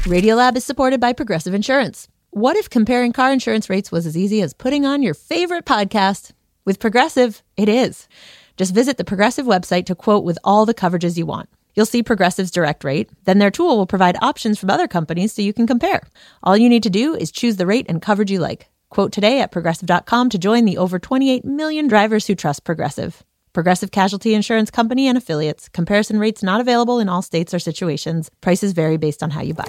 Radiolab is supported by Progressive Insurance. What if comparing car insurance rates was as easy as putting on your favorite podcast? With Progressive, it is. Just visit the Progressive website to quote with all the coverages you want. You'll see Progressive's direct rate. Then their tool will provide options from other companies so you can compare. All you need to do is choose the rate and coverage you like. Quote today at Progressive.com to join the over 28 million drivers who trust Progressive. Progressive Casualty Insurance Company and Affiliates. Comparison rates not available in all states or situations. Prices vary based on how you buy.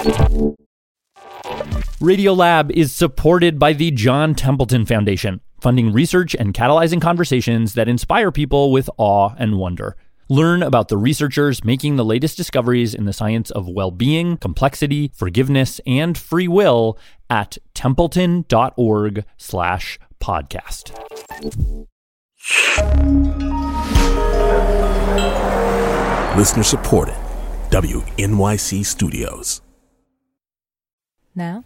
Radiolab is supported by the John Templeton Foundation, funding research and catalyzing conversations that inspire people with awe and wonder. Learn about the researchers making the latest discoveries in the science of well-being, complexity, forgiveness, and free will at templeton.org/podcast. Listener supported. WNYC Studios. Now?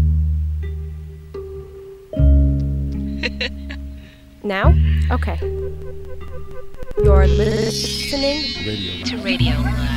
Now? Okay. You're listening to Radio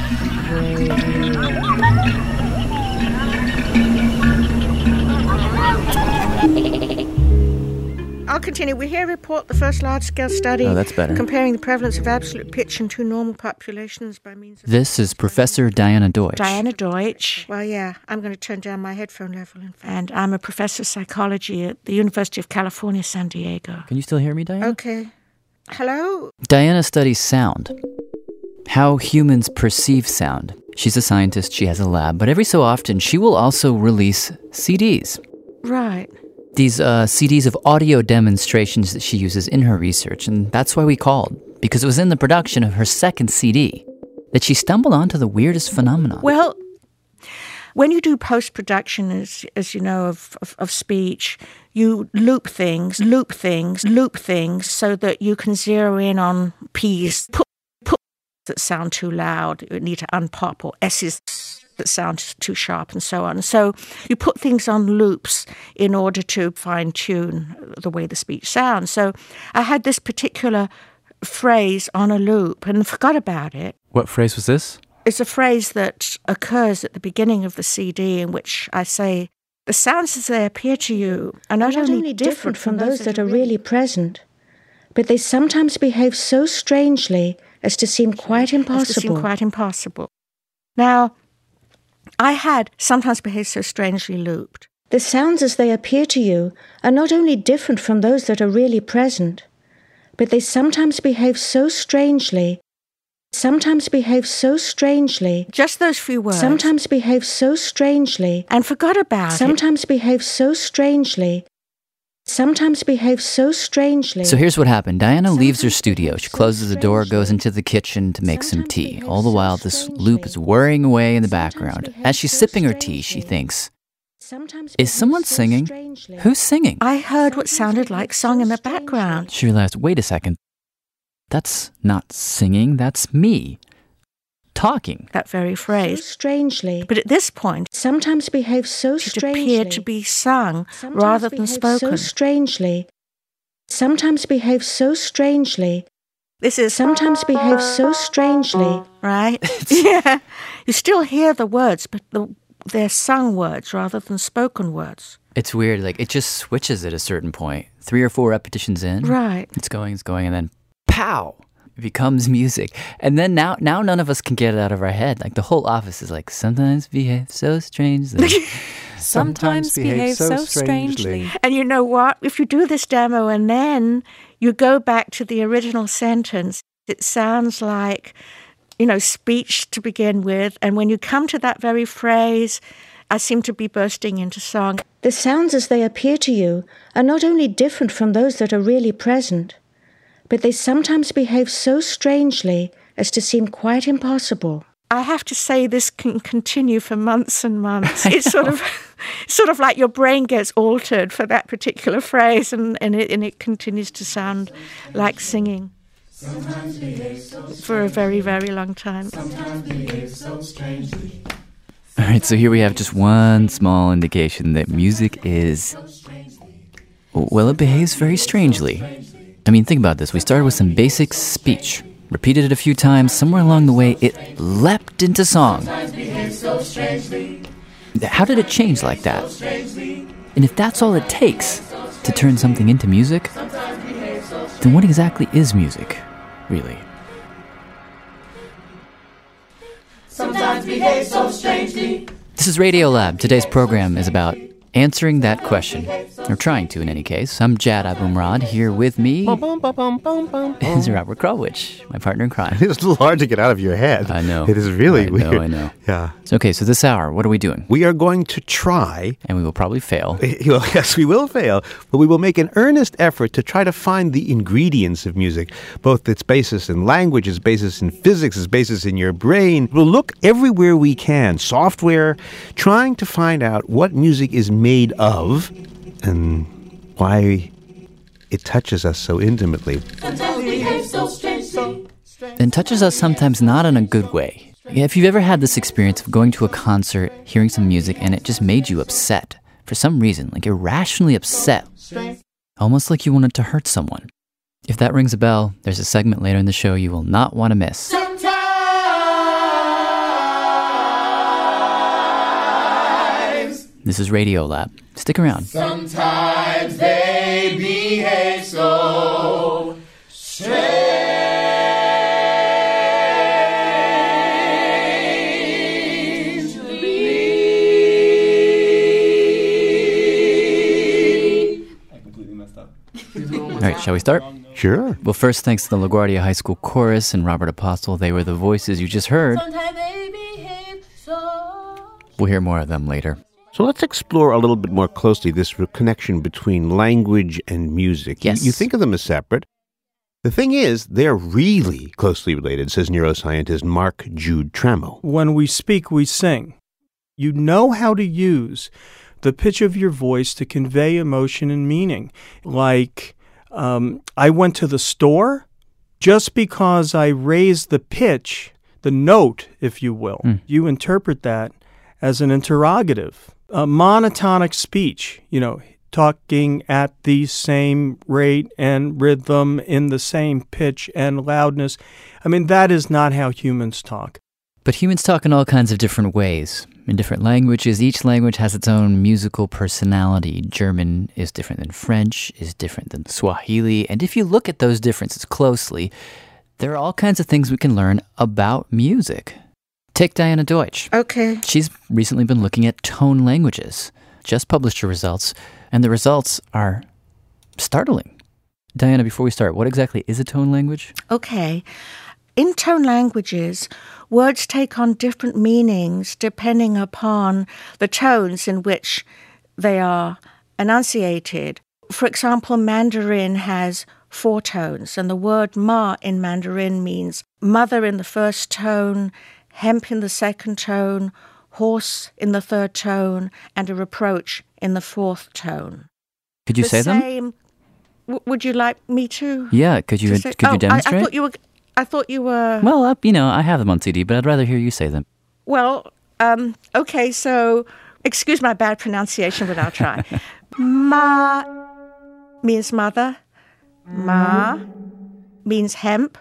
I'll continue. We here report the first large-scale study comparing the prevalence of absolute pitch in two normal populations by means of... This is Professor Diana Deutsch. Diana Deutsch. Well, yeah, I'm going to turn down my headphone level. And I'm a professor of psychology at the University of California, San Diego. Can you still hear me, Diana? Okay. Hello? Diana studies sound. How humans perceive sound. She's a scientist, she has a lab, but every so often she will also release CDs. Right. These CDs of audio demonstrations that she uses in her research, and that's why we called, because it was in the production of her second CD that she stumbled onto the weirdest phenomenon. Well, when you do post-production, as you know, of speech, you loop things so that you can zero in on P's, put that sound too loud, you need to unpop, or S's that sound too sharp, and so on. So you put things on loops in order to fine-tune the way the speech sounds. So I had this particular phrase on a loop and forgot about it. What phrase was this? It's a phrase that occurs at the beginning of the CD in which I say, the sounds as they appear to you are not only different from those that are really present, but they sometimes behave so strangely as to seem quite impossible. Now, I had sometimes behave so strangely looped. The sounds as they appear to you are not only different from those that are really present, but they sometimes behave so strangely. Just those few words. Sometimes behave so strangely. And forgot about it. Sometimes behave so strangely. So here's what happened. Diana leaves her studio. She closes the door, goes into the kitchen to make some tea. All the while, this loop is whirring away in the background. As she's sipping her tea, she thinks, is someone singing? Who's singing? I heard what sounded like song in the background. She realized, wait a second. That's not singing, that's me. Talking. That very phrase. So strangely. But at this point, sometimes behave so strangely. It appeared to be sung rather than spoken. So strangely. Sometimes behave so strangely. This is sometimes behave so strangely. Right? Yeah. You still hear the words, but they're sung words rather than spoken words. It's weird. Like, it just switches at a certain point. 3 or 4 repetitions in. Right. It's going, and then pow! It becomes music. And then now none of us can get it out of our head. Like, the whole office is like, sometimes behave so strangely. Sometimes behave so strangely. And you know what? If you do this demo and then you go back to the original sentence, it sounds like, speech to begin with. And when you come to that very phrase, I seem to be bursting into song. The sounds as they appear to you are not only different from those that are really present, but they sometimes behave so strangely as to seem quite impossible. I have to say this can continue for months and months. It's sort of like your brain gets altered for that particular phrase, and it continues to sound like singing for a very, very long time. All right, so here we have just one small indication that music is, well, it behaves very strangely. I mean, think about this. We started with some basic speech, repeated it a few times. Somewhere along the way, it leapt into song. How did it change like that? And if that's all it takes to turn something into music, then what exactly is music, really? Sometimes behave so strangely. This is Radiolab. Today's program is about answering that question, or trying to in any case. I'm Jad Abumrad. Here with me is Robert Krulwich, my partner in crime. It's a little hard to get out of your head. I know. It is really weird. I know. Yeah. Okay, so this hour, what are we doing? We are going to try... And we will probably fail. Well, yes, we will fail. But we will make an earnest effort to try to find the ingredients of music, both its basis in language, its basis in physics, its basis in your brain. We'll look everywhere we can, software, trying to find out what music is made of and why it touches us so intimately. And touches us sometimes not in a good way. If you've ever had this experience of going to a concert, hearing some music, and it just made you upset for some reason, like irrationally upset, almost like you wanted to hurt someone. If that rings a bell, there's a segment later in the show you will not want to miss. This is Radiolab. Stick around. Sometimes they behave so strangely. I completely messed up. All right, shall we start? Sure. Well, first, thanks to the LaGuardia High School Chorus and Robert Apostle. They were the voices you just heard. Sometimes they behave so... We'll hear more of them later. So let's explore a little bit more closely this connection between language and music. Yes. You think of them as separate. The thing is, they're really closely related, says neuroscientist Mark Jude Trammell. When we speak, we sing. You know how to use the pitch of your voice to convey emotion and meaning. Like, I went to the store. Just because I raised the pitch, the note, if you will, you interpret that as an interrogative. A monotonic speech, talking at the same rate and rhythm in the same pitch and loudness. I mean, that is not how humans talk. But humans talk in all kinds of different ways, in different languages. Each language has its own musical personality. German is different than French, is different than Swahili. And if you look at those differences closely, there are all kinds of things we can learn about music. Take Diana Deutsch. Okay. She's recently been looking at tone languages, just published her results, and the results are startling. Diana, before we start, what exactly is a tone language? Okay. In tone languages, words take on different meanings depending upon the tones in which they are enunciated. For example, Mandarin has 4 tones, and the word ma in Mandarin means mother in the first tone, hemp in the second tone, horse in the third tone, and a reproach in the 4th tone. Could you say them? Would you like me to? Yeah, could you demonstrate? I thought you were... Well, I have them on CD, but I'd rather hear you say them. Well, okay, so excuse my bad pronunciation, but I'll try. Ma means mother. Ma means hemp.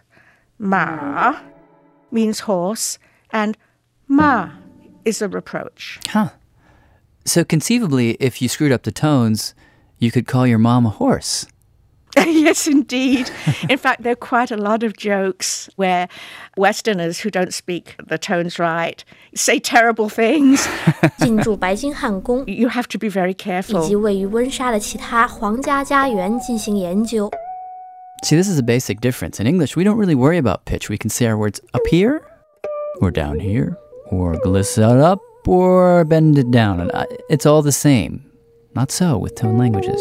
Ma means horse. And ma is a reproach. Huh. So conceivably, if you screwed up the tones, you could call your mom a horse. Yes, indeed. In fact, there are quite a lot of jokes where Westerners who don't speak the tones right say terrible things. 进驻白金汉宫 You have to be very careful. 以及位于温莎的其他皇家家园进行研究。 See, this is a basic difference. In English, we don't really worry about pitch. We can say our words up here, or down here, or glissade up, or bend it down. And it's all the same. Not so with tone languages.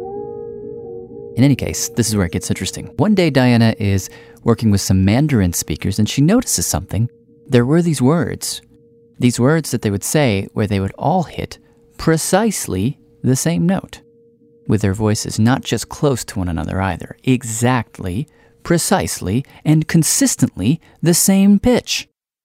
In any case, this is where it gets interesting. One day, Diana is working with some Mandarin speakers, and she notices something. There were these words that they would say where they would all hit precisely the same note, with their voices not just close to one another either, exactly, precisely, and consistently the same pitch,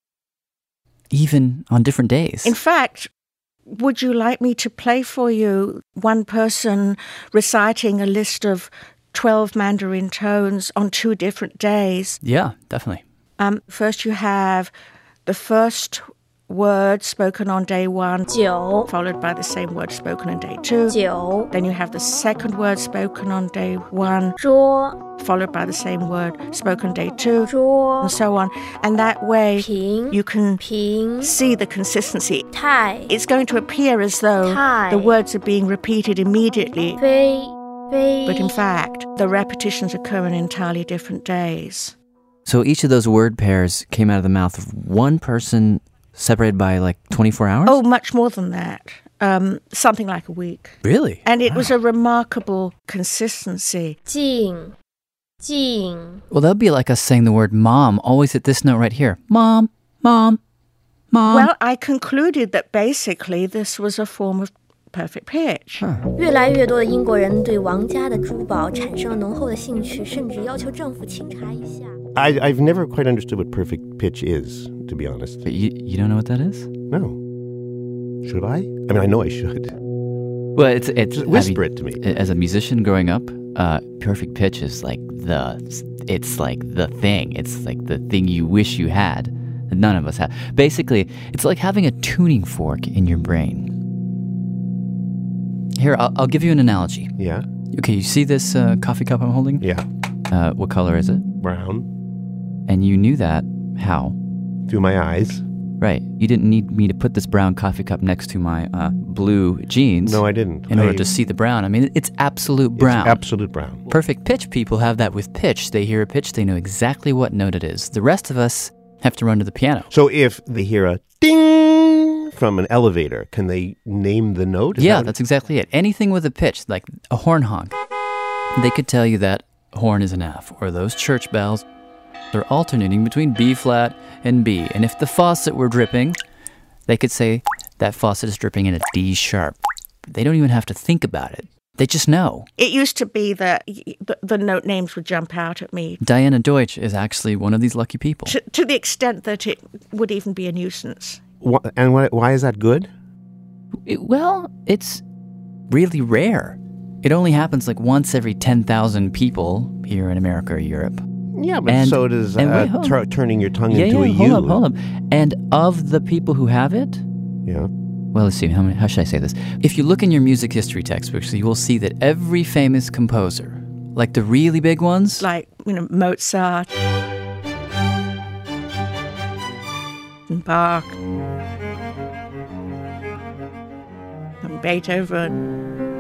even on different days. In fact, would you like me to play for you one person reciting a list of 12 Mandarin tones on 2 different days? Yeah, definitely. First you have the first word spoken on day 1, 9 followed by the same word spoken on day 2. 9 Then you have the second word spoken on day 1, 桌 followed by the same word spoken day 2, 桌 and so on. And that way 平 you can 平 see the consistency. 太 It's going to appear as though Hi. the words are being repeated immediately, 飞飞 but in fact, the repetitions occur in entirely different days. So each of those word pairs came out of the mouth of one person separated by like 24 hours? Oh, much more than that. Something like a week. Really? And it was a remarkable consistency. 静静 Well, that would be like us saying the word mom always at this note right here. Mom, mom, mom. Well, I concluded that basically this was a form of perfect pitch. 越来越多的英国人对王家的珠宝产生了浓厚的兴趣，甚至要求政府清查一下。 I've never quite understood what perfect pitch is, to be honest. But you don't know what that is? No. Should I? I mean, I know I should. Well, it's Just whisper it to me. As a musician growing up, perfect pitch is like the thing. It's like the thing you wish you had that none of us have. Basically, it's like having a tuning fork in your brain. Here, I'll give you an analogy. Yeah? Okay, you see this coffee cup I'm holding? Yeah. What color is it? Brown. And you knew that. How? Through my eyes. Right. You didn't need me to put this brown coffee cup next to my blue jeans. No, I didn't. In order to see the brown. I mean, it's absolute brown. It's absolute brown. Perfect pitch people have that with pitch. They hear a pitch, they know exactly what note it is. The rest of us have to run to the piano. So if they hear a ding from an elevator, can they name the note? Yeah, that's exactly it. Anything with a pitch, like a horn honk, they could tell you that horn is an F, or those church bells, they're alternating between B flat and B. And if the faucet were dripping, they could say that faucet is dripping in a D sharp. They don't even have to think about it. They just know. It used to be that the note names would jump out at me. Diana Deutsch is actually one of these lucky people. To the extent that it would even be a nuisance. Why is that good? Well, it's really rare. It only happens like once every 10,000 people here in America or Europe. Yeah, but so does turning your tongue into a U. Hold up. And of the people who have it, yeah. Well, let's see. How should I say this? If you look in your music history textbooks, you will see that every famous composer, like the really big ones, like Mozart, and Bach, and Beethoven,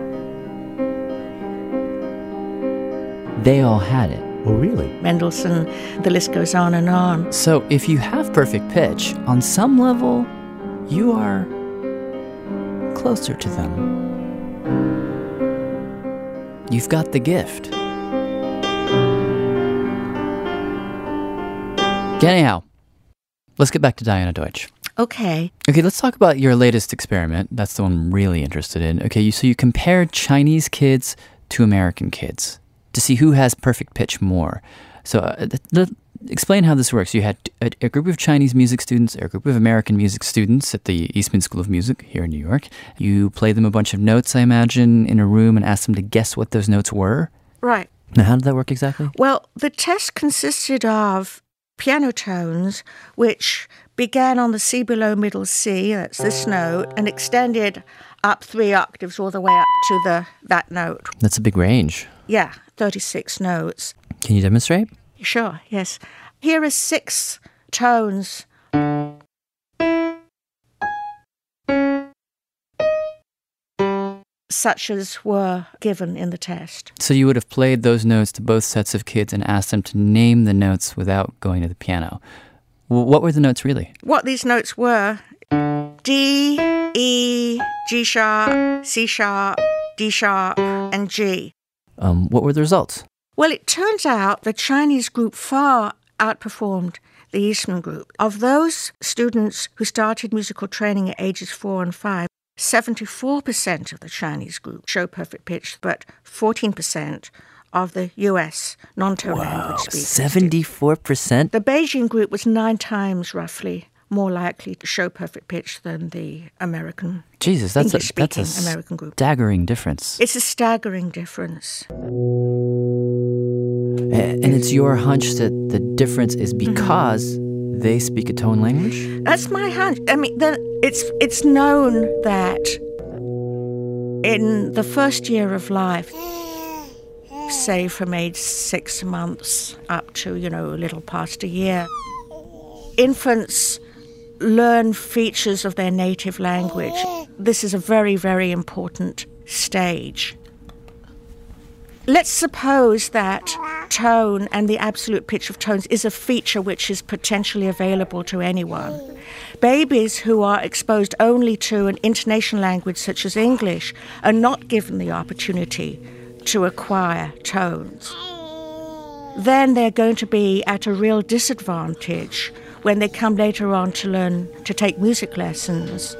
they all had it. Oh, really? Mendelssohn, the list goes on and on. So if you have perfect pitch, on some level, you are closer to them. You've got the gift. Anyhow, let's get back to Diana Deutsch. Okay, let's talk about your latest experiment. That's the one I'm really interested in. Okay, so you compared Chinese kids to American kids to see who has perfect pitch more. So explain how this works. You had a group of Chinese music students, a group of American music students at the Eastman School of Music here in New York. You played them a bunch of notes, I imagine, in a room and asked them to guess what those notes were. right. Now, how did that work exactly? Well, the test consisted of piano tones, which began on the C below middle C, that's this note, and extended up 3 octaves all the way up to that note. That's a big range. Yeah, 36 notes. Can you demonstrate? Sure, yes. Here are 6 tones. Such as were given in the test. So you would have played those notes to both sets of kids and asked them to name the notes without going to the piano. What were the notes really? What these notes were: D, E, G sharp, C sharp, D sharp, and G. What were the results? Well, it turns out the Chinese group far outperformed the Eastman group. Of those students who started musical training at ages 4 and 5, 74% of the Chinese group show perfect pitch, but 14% of the U.S. non-tone language speakers. 74%? The Beijing group was 9 times, roughly, more likely to show perfect pitch than the American. Jesus, that's a American group. Staggering difference. It's a staggering difference. And it's your hunch that the difference is because they speak a tone language? That's my hunch. I mean, it's known that in the first year of life, say from age 6 months up to, a little past a year, infants learn features of their native language. This is a very, very important stage. Let's suppose that tone and the absolute pitch of tones is a feature which is potentially available to anyone. Babies who are exposed only to an intonation language such as English are not given the opportunity to acquire tones. Then they're going to be at a real disadvantage when they come later on to learn to take music lessons.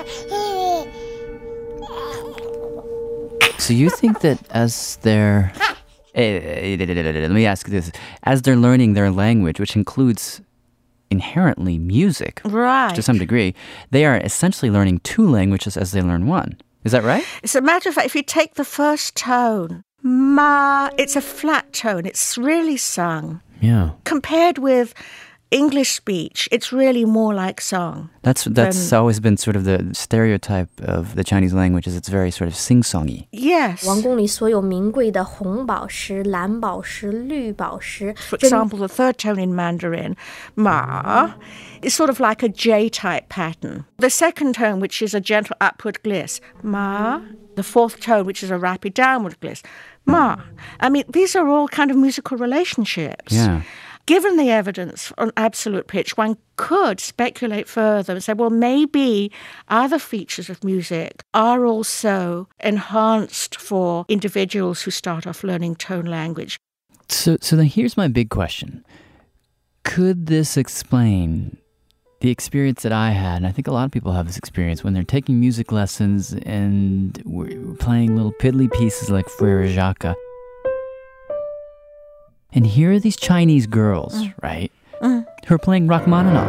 So you think that as they're... let me ask you this. As they're learning their language, which includes inherently music, right, to some degree, they are essentially learning 2 languages as they learn 1. Is that right? As a matter of fact, if you take the first tone, ma, it's a flat tone. It's really sung. Yeah. Compared with English speech, it's really more like song. That's always been sort of the stereotype of the Chinese language, is it's very sort of sing-songy. Yes. 王宫里所有名贵的红宝石、蓝宝石、绿宝石。 For example, the third tone in Mandarin, ma, is sort of like a J-type pattern. The second tone, which is a gentle upward gliss, ma. The fourth tone, which is a rapid downward gliss, ma. I mean, these are all kind of musical relationships. Yeah. Given the evidence on absolute pitch, one could speculate further and say, well, maybe other features of music are also enhanced for individuals who start off learning tone language. So then here's my big question. Could this explain the experience that I had, and I think a lot of people have this experience, when they're taking music lessons and we're playing little piddly pieces like Frère Jacques, and here are these Chinese girls, right, who are playing Rachmaninoff.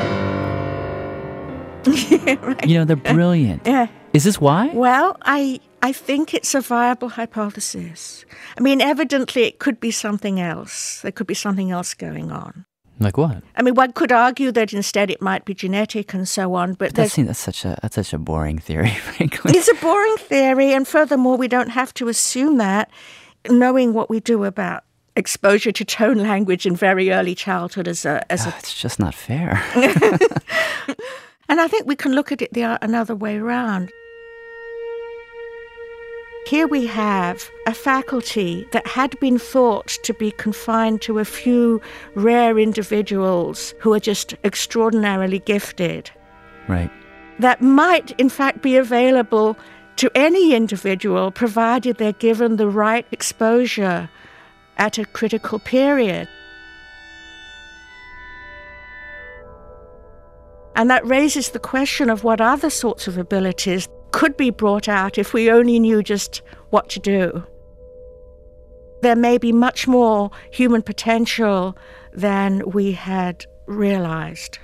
Yeah, right. They're brilliant. Yeah. Is this why? Well, I think it's a viable hypothesis. I mean, evidently it could be something else. There could be something else going on. Like what? I mean, one could argue that instead it might be genetic and so on, but that's such a boring theory, frankly. It's a boring theory, and furthermore, we don't have to assume that, knowing what we do about exposure to tone language in very early childhood as a it's just not fair. And I think we can look at it another way around. Here we have a faculty that had been thought to be confined to a few rare individuals who are just extraordinarily gifted. Right. That might, in fact, be available to any individual, provided they're given the right exposure at a critical period. And that raises the question of what other sorts of abilities could be brought out if we only knew just what to do. There may be much more human potential than we had realized.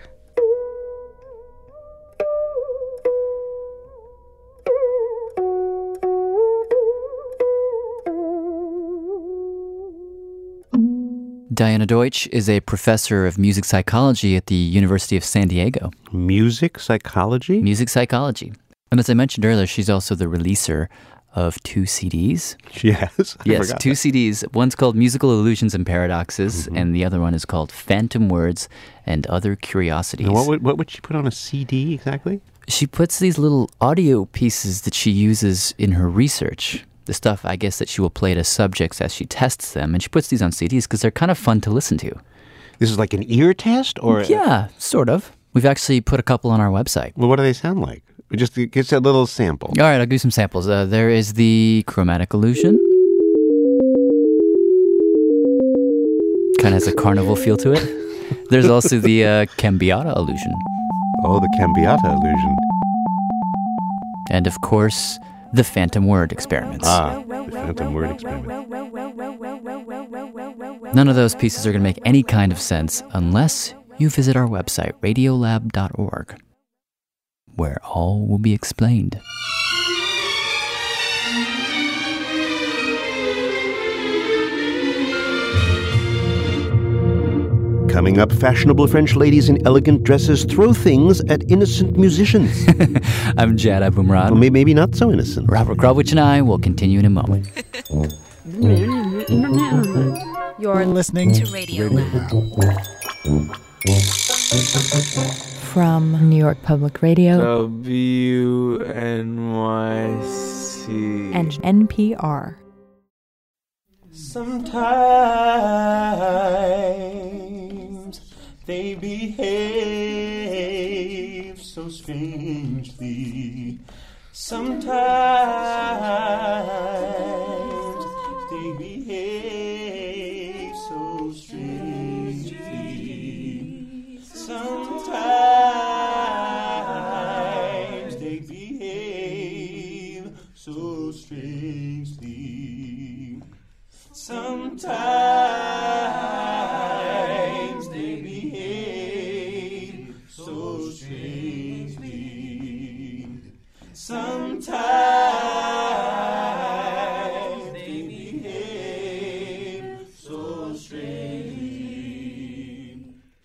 Diana Deutsch is a professor of music psychology at the University of San Diego. Music psychology? Music psychology. And as I mentioned earlier, she's also the releaser of 2 CDs. Yes. Yes, 2 CDs. One's called Musical Illusions and Paradoxes, and the other one is called Phantom Words and Other Curiosities. Now what would she put on a CD exactly? She puts these little audio pieces that she uses in her research. The stuff, I guess, that she will play to subjects as she tests them. And she puts these on CDs because they're kind of fun to listen to. This is like an ear test? Or yeah, sort of. We've actually put a couple on our website. Well, what do they sound like? Just give us a little sample. All right, I'll give you some samples. There is the Chromatic Illusion. Kind of has a carnival feel to it. There's also the Cambiata Illusion. Oh, the Cambiata Illusion. And of course, the Phantom Word Experiments. The Phantom Word Experiment. None of those pieces are going to make any kind of sense unless you visit our website, radiolab.org, where all will be explained. Coming up, fashionable French ladies in elegant dresses throw things at innocent musicians. I'm Jad Abumrad. Well, maybe not so innocent. Robert Krulwich and I will continue in a moment. You're listening to Radio Lab. from New York Public Radio, WNYC, and NPR. Sometimes they behave so strangely. Sometimes they behave so strangely. Sometimes they behave so strangely. Sometimes they behave so strangely. Sometimes they behave so strangely.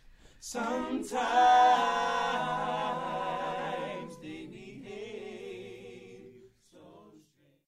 Sometimes they behave so strangely.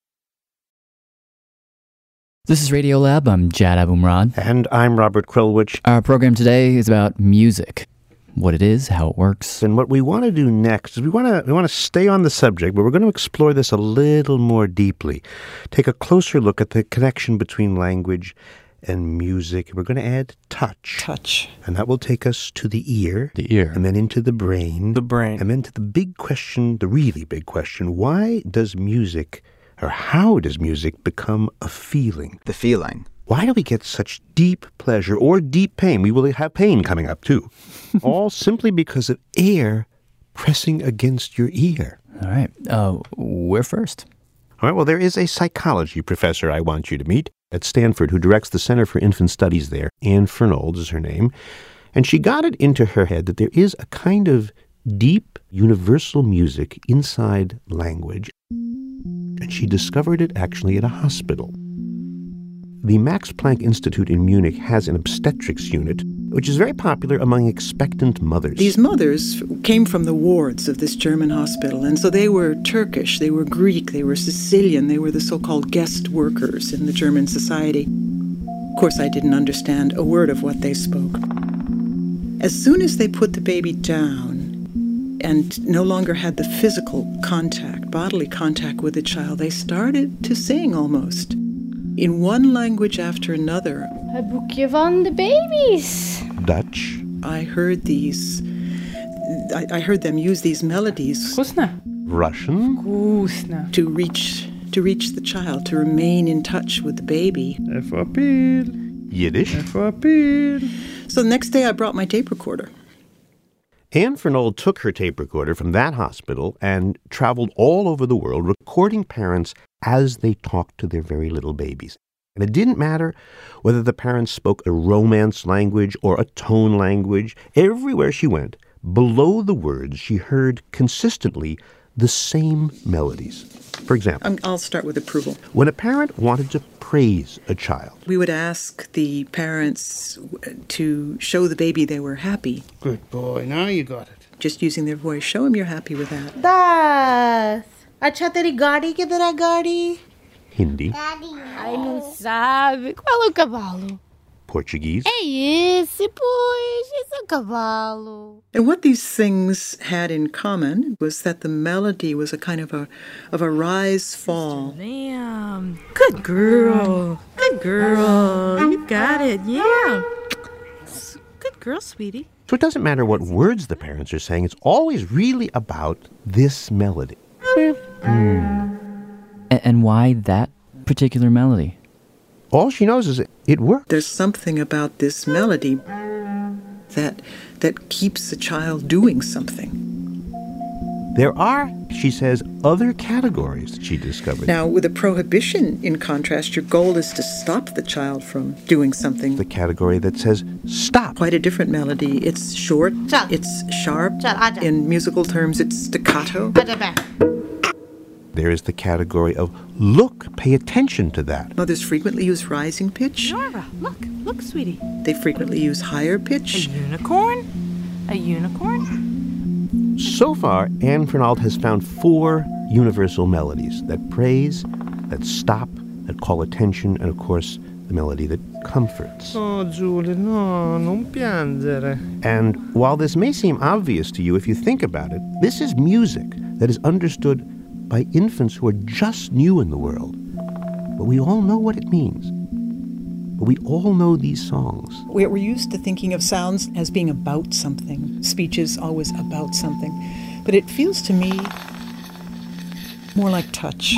This is Radio Lab. I'm Jad Abumrad. And I'm Robert Krulwich. Our program today is about music. What it is, how it works. And what we want to do next is we want to stay on the subject, but we're going to explore this a little more deeply. Take a closer look at the connection between language and music. We're going to add touch. Touch. And that will take us to the ear. The ear. And then into the brain. The brain. And then to the big question, the really big question, why does music, or how does music become a feeling? The feeling. Why do we get such deep pleasure or deep pain? We will have pain coming up too. All simply because of air pressing against your ear. All right. Where first? All right, well, there is a psychology professor I want you to meet at Stanford who directs the Center for Infant Studies there. Anne Fernald is her name. And she got it into her head that there is a kind of deep universal music inside language. And she discovered it actually at a hospital. The Max Planck Institute in Munich has an obstetrics unit, which is very popular among expectant mothers. These mothers came from the wards of this German hospital, and so they were Turkish, they were Greek, they were Sicilian, they were the so-called guest workers in the German society. Of course, I didn't understand a word of what they spoke. As soon as they put the baby down and no longer had the physical contact, bodily contact with the child, they started to sing almost. In one language after another. Een boekje van de babies. Dutch. I heard these. I heard them use these melodies. Russian. To reach the child, to remain in touch with the baby. Yiddish. So the next day I brought my tape recorder. Anne Fernald took her tape recorder from that hospital and traveled all over the world recording parents as they talked to their very little babies. And it didn't matter whether the parents spoke a Romance language or a tone language. Everywhere she went, below the words, she heard consistently the same melodies. For example, I'll start with approval. When a parent wanted to praise a child, we would ask the parents to show the baby they were happy. Good boy, now you got it. Just using their voice. Show them you're happy with that. Das. Acha teri gadi kidhar gadi? Hindi. Ai, não sabe. Qual é o cavalo? Portuguese. É esse, pois. Esse é o cavalo. And what these things had in common was that the melody was a kind of a rise-fall. Damn. Good girl. Good girl. You got it. Yeah. Good girl, sweetie. So it doesn't matter what words the parents are saying. It's always really about this melody. And why that particular melody? All she knows is it works. There's something about this melody that keeps the child doing something. There are, she says, other categories that she discovered. Now, with a prohibition, in contrast, your goal is to stop the child from doing something. The category that says stop. Quite a different melody. It's short, it's sharp. In musical terms, it's staccato. There is the category of look, pay attention to that. Mothers frequently use rising pitch. Nora, look, sweetie. They frequently use higher pitch. A unicorn? A unicorn? So far, Anne Fernald has found 4 universal melodies that praise, that stop, that call attention, and of course, the melody that comforts. Oh, Julie, no, non piangere. And while this may seem obvious to you if you think about it, this is music that is understood by infants who are just new in the world. But we all know what it means. But we all know these songs. We're used to thinking of sounds as being about something. Speech is always about something. But it feels to me more like touch.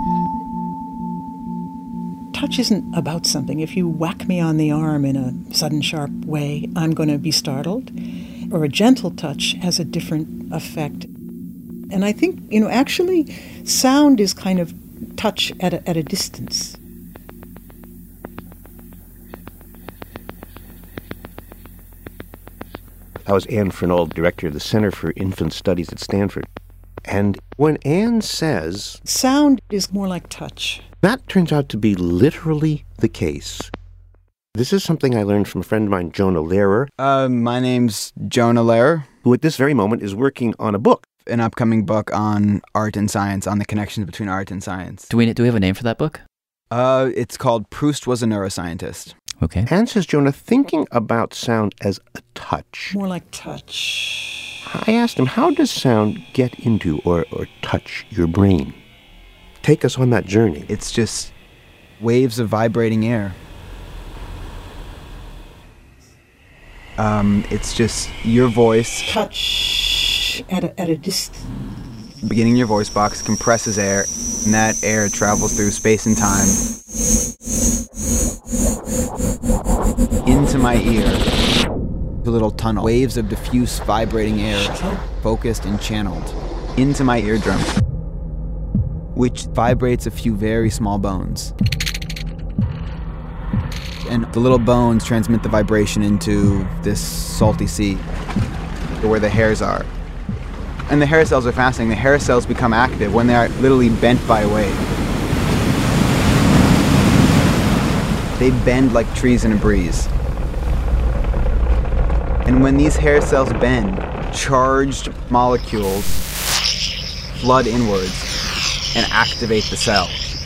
Touch isn't about something. If you whack me on the arm in a sudden, sharp way, I'm going to be startled. Or a gentle touch has a different effect. And I think, actually, sound is kind of touch at a distance. That was Anne Fernald, director of the Center for Infant Studies at Stanford. And when Anne says, sound is more like touch, that turns out to be literally the case. This is something I learned from a friend of mine, Jonah Lehrer. My name's Jonah Lehrer. Who at this very moment is working on a book. An upcoming book on art and science, on the connections between art and science. Do we have a name for that book? It's called Proust Was a Neuroscientist. Okay. Anne says, Jonah, thinking about sound as a touch. More like touch. I asked him, how does sound get into or touch your brain? Take us on that journey. It's just waves of vibrating air. It's just your voice. Touch at a distance. Beginning your voice box compresses air, and that air travels through space and time into my ear. A little tunnel. Waves of diffuse vibrating air, focused and channeled into my eardrum, which vibrates a few very small bones. And the little bones transmit the vibration into this salty sea, where the hairs are. And the hair cells are fascinating. The hair cells become active when they are literally bent by a wave. They bend like trees in a breeze. And when these hair cells bend, charged molecules flood inwards and activate the cell.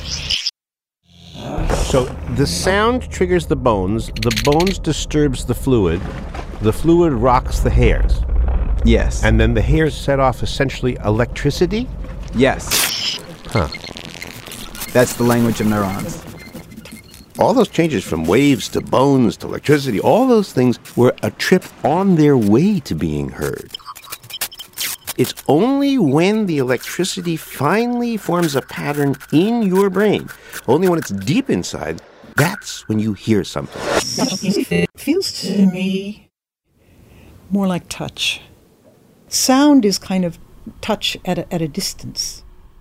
So the sound triggers the bones disturbs the fluid rocks the hairs. Yes. And then the hairs set off essentially electricity? Yes. Huh. That's the language of neurons. All those changes from waves to bones to electricity, all those things were a trip on their way to being heard. It's only when the electricity finally forms a pattern in your brain, only when it's deep inside, that's when you hear something. It feels to me more like touch. Sound is kind of touch at a distance.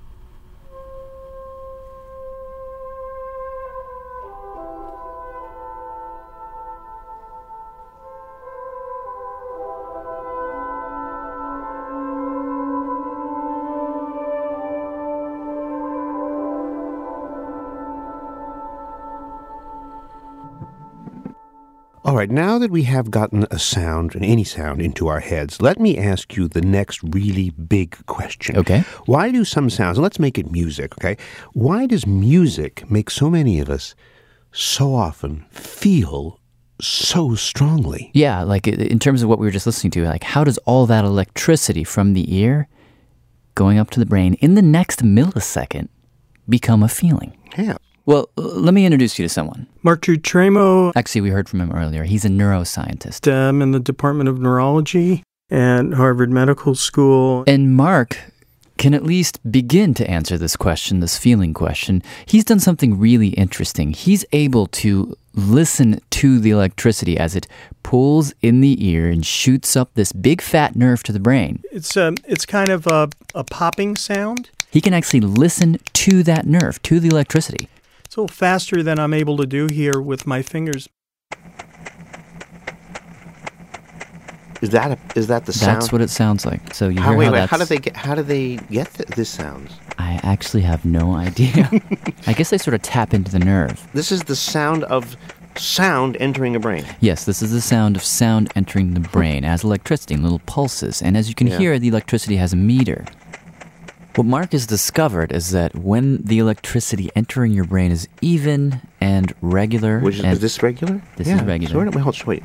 All right, now that we have gotten a sound, and any sound, into our heads, let me ask you the next really big question. Okay. Why do some sounds, and let's make it music, okay? Why does music make so many of us so often feel so strongly? Yeah, like in terms of what we were just listening to, like how does all that electricity from the ear going up to the brain in the next millisecond become a feeling? Yeah. Well, let me introduce you to someone. Mark Dutremo. Actually, we heard from him earlier. He's a neuroscientist. In the Department of Neurology at Harvard Medical School. And Mark can at least begin to answer this question, this feeling question. He's done something really interesting. He's able to listen to the electricity as it pulls in the ear and shoots up this big fat nerve to the brain. It's kind of a popping sound. He can actually listen to that nerve, to the electricity. It's a little faster than I'm able to do here with my fingers. Is that the sound? That's what it sounds like. So you hear how do they get this sounds? I actually have no idea. I guess they sort of tap into the nerve. This is the sound of sound entering a brain. Yes, this is the sound of sound entering the brain. It has electricity and little pulses. And as you can hear, the electricity has a meter. What Mark has discovered is that when the electricity entering your brain is even and regular... Is this regular? This is regular. Wait.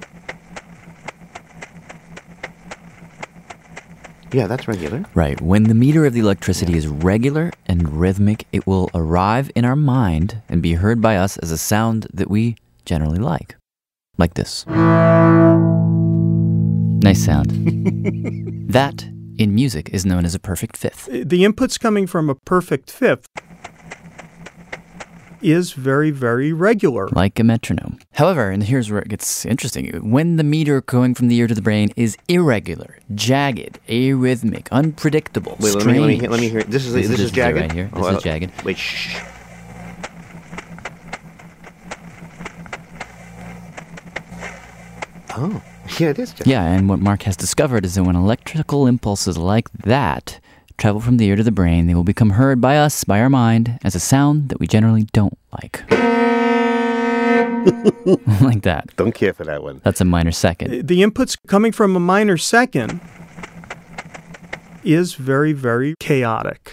Yeah, that's regular. Right. When the meter of the electricity is regular and rhythmic, it will arrive in our mind and be heard by us as a sound that we generally like. Like this. Nice sound. That, in music, is known as a perfect fifth. The inputs coming from a perfect fifth is very, very regular. Like a metronome. However, and here's where it gets interesting, when the meter going from the ear to the brain is irregular, jagged, arrhythmic, unpredictable, strange. Let me hear it. This is jagged? Right here. This is jagged. Wait, shh. Oh, yeah, it is jagged. Yeah, and what Mark has discovered is that when electrical impulses like that travel from the ear to the brain, they will become heard by us, by our mind, as a sound that we generally don't like. Like that. Don't care for that one. That's a minor second. The inputs coming from a minor second is very, very chaotic.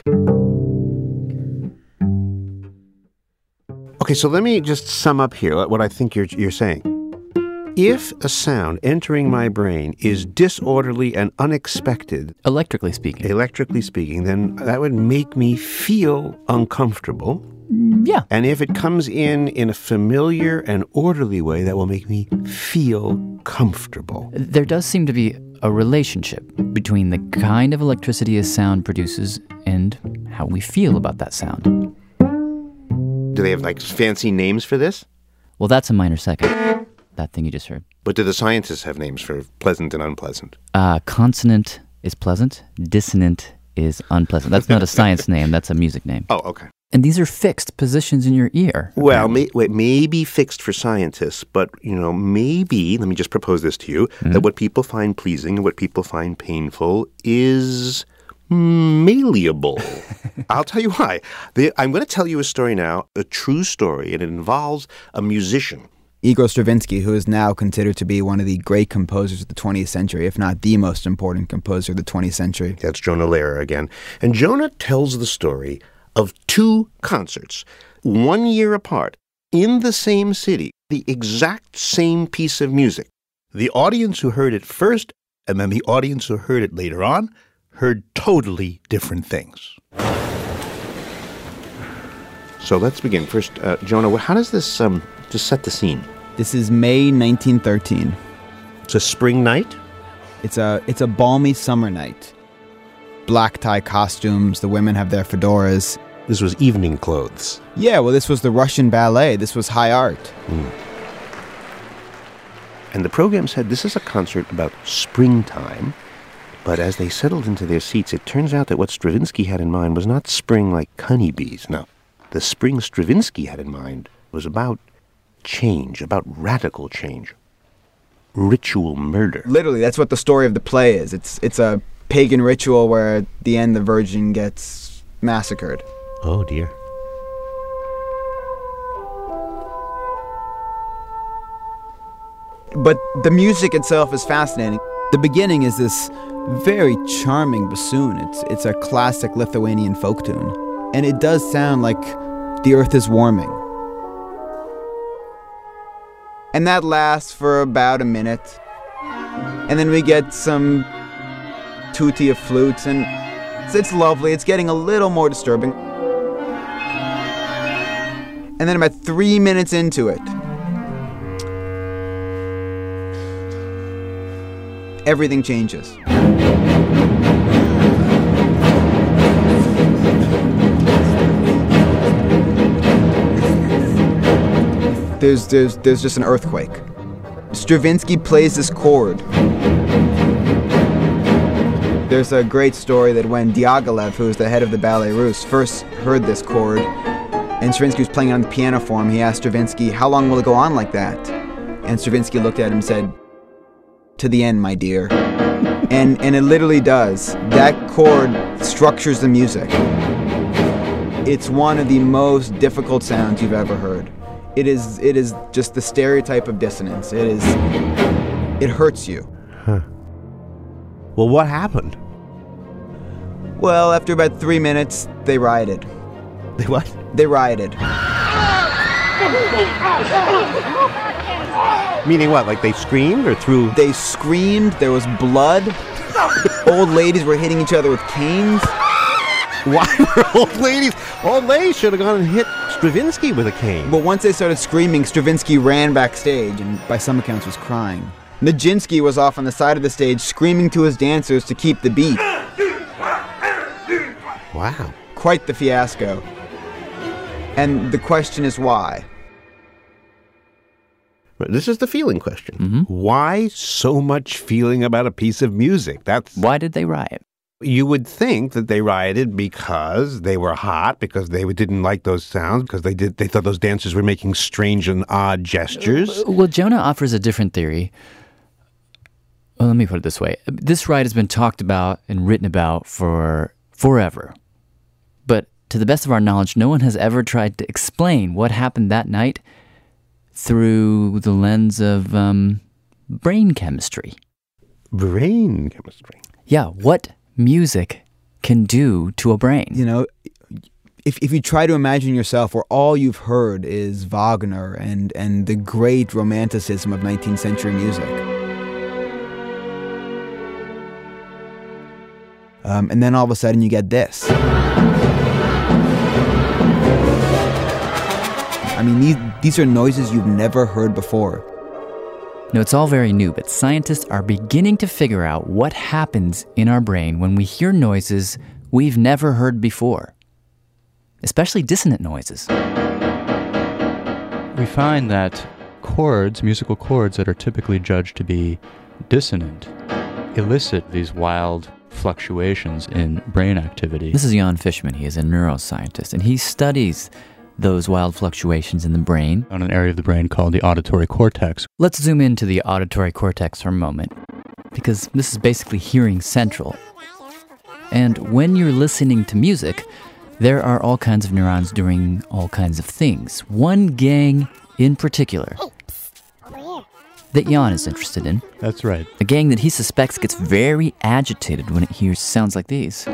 Okay, so let me just sum up here what I think you're saying. If a sound entering my brain is disorderly and unexpected... Electrically speaking, then that would make me feel uncomfortable. Yeah. And if it comes in a familiar and orderly way, that will make me feel comfortable. There does seem to be a relationship between the kind of electricity a sound produces and how we feel about that sound. Do they have, fancy names for this? Well, that's a minor second. That thing you just heard. But do the scientists have names for pleasant and unpleasant? Consonant is pleasant. Dissonant is unpleasant. That's not a science name. That's a music name. Oh, okay. And these are fixed positions in your ear. Well, maybe fixed for scientists, but, maybe, let me just propose this to you, that what people find pleasing and what people find painful is malleable. I'll tell you why. I'm going to tell you a story now, a true story, and it involves a musician. Igor Stravinsky, who is now considered to be one of the great composers of the 20th century, if not the most important composer of the 20th century. That's Jonah Lehrer again. And Jonah tells the story of two concerts, 1 year apart, in the same city, the exact same piece of music. The audience who heard it first, and then the audience who heard it later on, heard totally different things. So let's begin. First, Jonah, how does this just set the scene? This is May 1913. It's a spring night? It's a balmy summer night. Black tie costumes, the women have their fedoras. This was evening clothes. Yeah, well, this was the Russian ballet. This was high art. And the program said this is a concert about springtime. But as they settled into their seats, it turns out that what Stravinsky had in mind was not spring like honeybees. No, the spring Stravinsky had in mind was about change, about radical change. Ritual murder. Literally, that's what the story of the play is. It's a pagan ritual where at the end the virgin gets massacred. Oh, dear. But the music itself is fascinating. The beginning is this very charming bassoon. It's a classic Lithuanian folk tune. And it does sound like the earth is warming. And that lasts for about a minute. And then we get some tutti of flutes, and it's lovely. It's getting a little more disturbing. And then about 3 minutes into it, everything changes. There's just an earthquake. Stravinsky plays this chord. There's a great story that when Diaghilev, who was the head of the Ballet Russe, first heard this chord, and Stravinsky was playing it on the piano for him, he asked Stravinsky, "How long will it go on like that?" And Stravinsky looked at him and said, to the end, my dear. And it literally does. That chord structures the music. It's one of the most difficult sounds you've ever heard. It is just the stereotype of dissonance. It hurts you. Huh. Well, what happened? Well, after about 3 minutes, they rioted. They what? They rioted. Meaning what? Like they screamed or threw? They screamed. There was blood. Old ladies were hitting each other with canes. Why were old ladies? Old ladies should have gone and hit Stravinsky with a cane. But once they started screaming, Stravinsky ran backstage and by some accounts was crying. Nijinsky was off on the side of the stage screaming to his dancers to keep the beat. Wow. Quite the fiasco. And the question is why? This is the feeling question. Mm-hmm. Why so much feeling about a piece of music? Why did they riot? You would think that they rioted because they were hot, because they didn't like those sounds, because they thought those dancers were making strange and odd gestures. Well, Jonah offers a different theory. Well, let me put it this way. This riot has been talked about and written about for forever. But to the best of our knowledge, no one has ever tried to explain what happened that night through the lens of brain chemistry. Brain chemistry? Yeah, what music can do to a brain. You know, if you try to imagine yourself where all you've heard is Wagner and the great romanticism of 19th century music. And then all of a sudden you get this. I mean, these are noises you've never heard before. No, it's all very new, but scientists are beginning to figure out what happens in our brain when we hear noises we've never heard before, especially dissonant noises. We find that chords, musical chords that are typically judged to be dissonant, elicit these wild fluctuations in brain activity. This is Jan Fishman. He is a neuroscientist, and he studies those wild fluctuations in the brain on an area of the brain called the auditory cortex. Let's zoom into the auditory cortex for a moment, because this is basically hearing central. And when you're listening to music, there are all kinds of neurons doing all kinds of things. One gang in particular that Jan is interested in. That's right. A gang that he suspects gets very agitated when it hears sounds like these.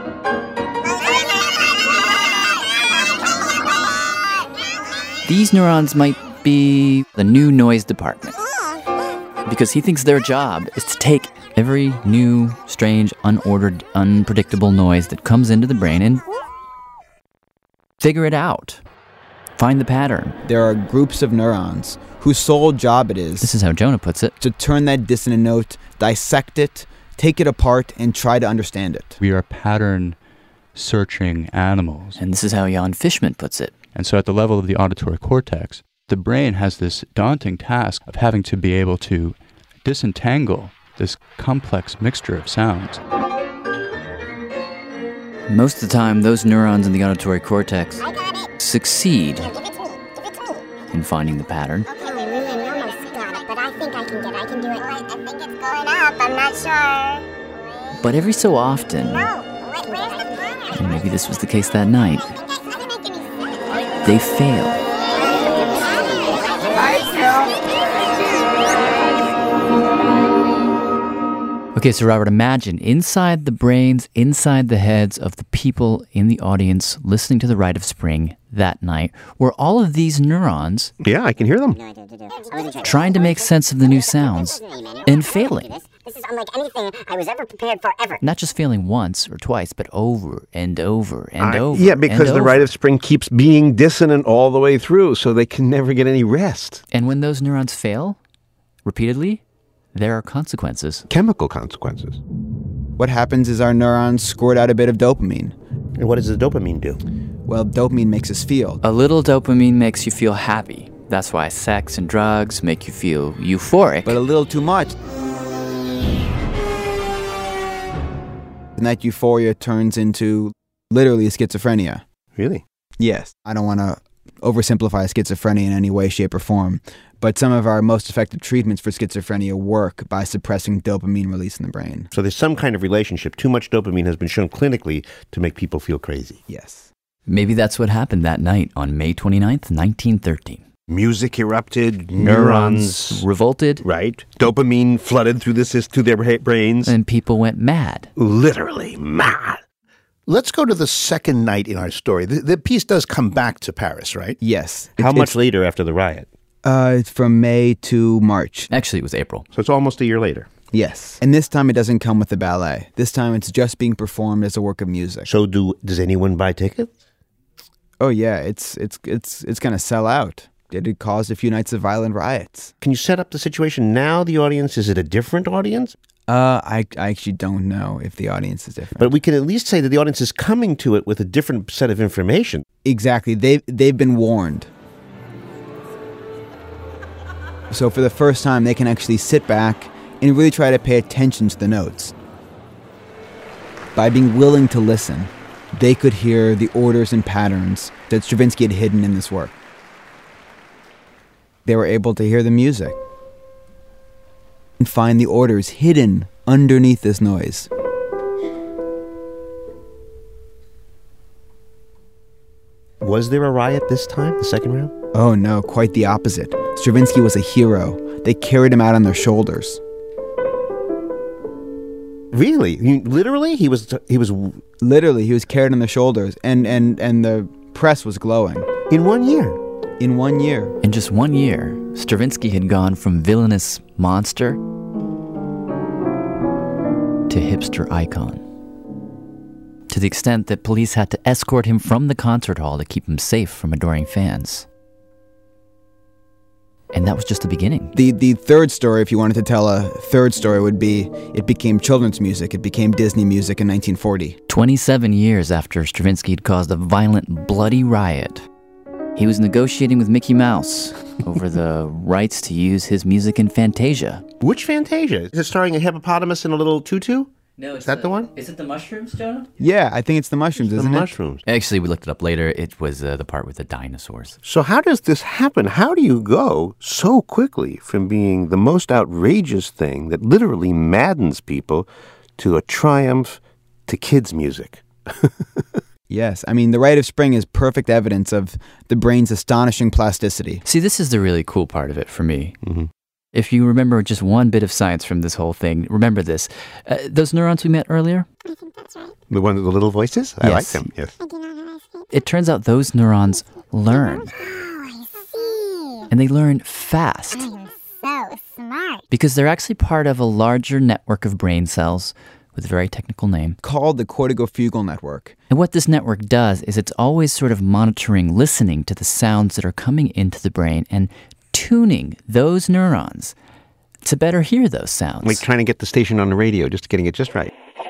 These neurons might be the new noise department, because he thinks their job is to take every new, strange, unordered, unpredictable noise that comes into the brain and figure it out. Find the pattern. There are groups of neurons whose sole job it is... This is how Jonah puts it. ...to turn that dissonant note, dissect it, take it apart, and try to understand it. We are pattern-searching animals. And this is how Jan Fishman puts it. And so at the level of the auditory cortex, the brain has this daunting task of having to be able to disentangle this complex mixture of sounds. Most of the time, those neurons in the auditory cortex succeed in finding the pattern. Okay, we really almost got it, but I think I can do it. I think it's going up, I'm not sure. But every so often, and maybe this was the case that night, they fail. Okay, so Robert, imagine inside the brains, inside the heads of the people in the audience listening to The Rite of Spring that night were all of these neurons. Yeah, I can hear them. Trying to make sense of the new sounds and failing. This is unlike anything I was ever prepared for, ever. Not just failing once or twice, but over and over and over. Yeah, because the Rite of Spring keeps being dissonant all the way through, so they can never get any rest. And when those neurons fail, repeatedly, there are consequences. Chemical consequences. What happens is our neurons squirt out a bit of dopamine. And what does the dopamine do? Well, dopamine makes us feel. A little dopamine makes you feel happy. That's why sex and drugs make you feel euphoric. But a little too much. And that euphoria turns into literally schizophrenia. Really? Yes. I don't want to oversimplify schizophrenia in any way, shape, or form. But some of our most effective treatments for schizophrenia work by suppressing dopamine release in the brain. So there's some kind of relationship. Too much dopamine has been shown clinically to make people feel crazy. Yes. Maybe that's what happened that night on May 29th, 1913. Music erupted, neurons revolted. Right. Dopamine flooded through their brains. And people went mad. Literally mad. Let's go to the second night in our story. The piece does come back to Paris, right? Yes. How much later after the riot? It's from May to March. Actually, it was April. So it's almost a year later. Yes. And this time it doesn't come with the ballet. This time it's just being performed as a work of music. So does anyone buy tickets? Oh yeah, it's going to sell out. It caused a few nights of violent riots. Can you set up the situation now? The audience, is it a different audience? I actually don't know if the audience is different. But we can at least say that the audience is coming to it with a different set of information. Exactly. They've been warned. So for the first time, they can actually sit back and really try to pay attention to the notes. By being willing to listen, they could hear the orders and patterns that Stravinsky had hidden in this work. They were able to hear the music and find the orders hidden underneath this noise. Was there a riot this time, the second round? Oh no, quite the opposite. Stravinsky was a hero. They carried him out on their shoulders. Really? Literally? He was Literally, he was carried on their shoulders, and the press was glowing. In 1 year? In 1 year. In just 1 year, Stravinsky had gone from villainous monster to hipster icon. To the extent that police had to escort him from the concert hall to keep him safe from adoring fans. And that was just the beginning. The third story, if you wanted to tell a third story, would be it became children's music. It became Disney music in 1940. 27 years after Stravinsky had caused a violent, bloody riot, he was negotiating with Mickey Mouse over the rights to use his music in Fantasia. Which Fantasia? Is it starring a hippopotamus in a little tutu? No, is that the one? Is it the mushrooms, Jonah? Yeah, I think it's the mushrooms, isn't it? The mushrooms. Actually, we looked it up later. It was the part with the dinosaurs. So how does this happen? How do you go so quickly from being the most outrageous thing that literally maddens people to a triumph to kids' music? Yes, I mean, The Rite of Spring is perfect evidence of the brain's astonishing plasticity. See, this is the really cool part of it for me. Mm-hmm. If you remember just one bit of science from this whole thing, remember this. Those neurons we met earlier? I think that's right. The one with the little voices? I like them, yes. I do not know how to speak. It turns out those neurons learn. Oh, I see. And they learn fast. I'm so smart. Because they're actually part of a larger network of brain cells with a very technical name. Called the corticofugal network. And what this network does is it's always sort of monitoring, listening to the sounds that are coming into the brain and tuning those neurons to better hear those sounds. Like trying to get the station on the radio, just getting it just right.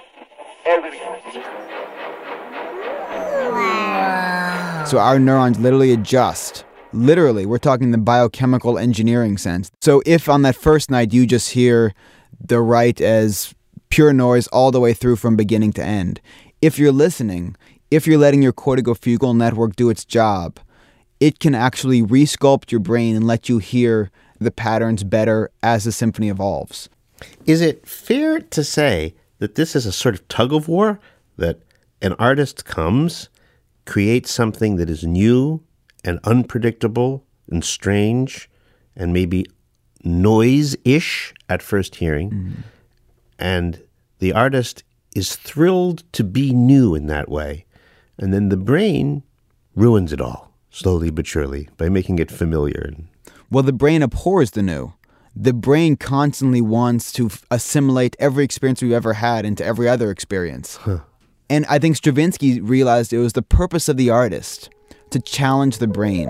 So our neurons literally adjust. Literally, we're talking the biochemical engineering sense. So if on that first night you just hear the right as pure noise all the way through from beginning to end, if you're listening, if you're letting your corticofugal network do its job, it can actually resculpt your brain and let you hear the patterns better as the symphony evolves. Is it fair to say that this is a sort of tug of war, that an artist comes, creates something that is new and unpredictable and strange and maybe noise-ish at first hearing, and the artist is thrilled to be new in that way, and then the brain ruins it all, slowly but surely, by making it familiar. Well, the brain abhors the new. The brain constantly wants to assimilate every experience we've ever had into every other experience. And I think Stravinsky realized it was the purpose of the artist to challenge the brain,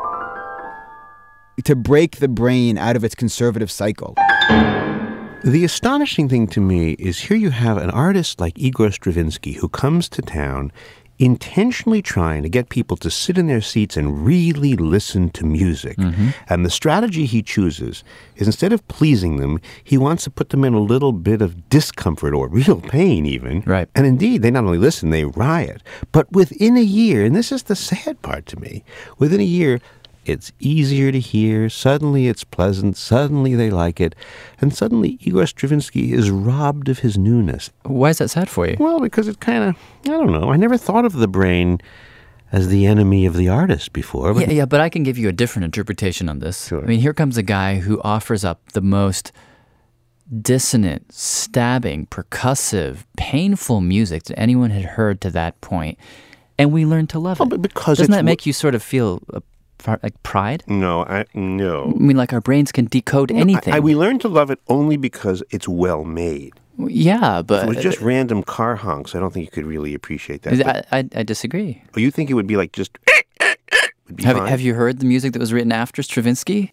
to break the brain out of its conservative cycle. The astonishing thing to me is here you have an artist like Igor Stravinsky who comes to town intentionally trying to get people to sit in their seats and really listen to music. And the strategy he chooses is, instead of pleasing them, he wants to put them in a little bit of discomfort or real pain even. Right. And indeed, they not only listen, they riot. But within a year, and this is the sad part to me, within a year, it's easier to hear, suddenly it's pleasant, suddenly they like it, and suddenly Igor Stravinsky is robbed of his newness. Why is that sad for you? Well, because it kind of, I don't know, I never thought of the brain as the enemy of the artist before. But Yeah, but I can give you a different interpretation on this. Sure. I mean, here comes a guy who offers up the most dissonant, stabbing, percussive, painful music that anyone had heard to that point, and we learn to love it. But because Doesn't that make you sort of feel like pride? No. I mean, like our brains can decode anything. We learn to love it only because it's well made. Yeah, but... If it was just random car honks, I don't think you could really appreciate that. I disagree. Or you think it would be like just... would be fine? Have you heard the music that was written after Stravinsky?